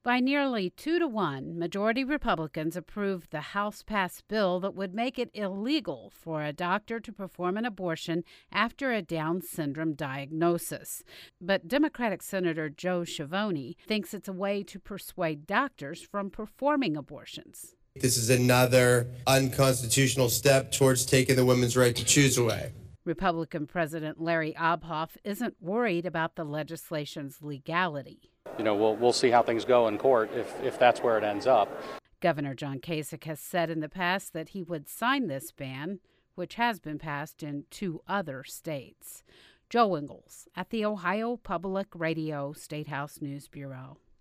By nearly 2-1, majority Republicans approved the House-passed bill that would make it illegal for a doctor to perform an abortion after a Down syndrome diagnosis. But Democratic Senator Joe Schiavone thinks it's a way to persuade doctors from performing abortions. This is another unconstitutional step towards taking the women's right to choose away. Republican President Larry Obhoff isn't worried about the legislation's legality. We'll see how things go in court if that's where it ends up. Governor John Kasich has said in the past that he would sign this ban, which has been passed in 2 other states. Joe Ingles at the Ohio Public Radio State House News Bureau.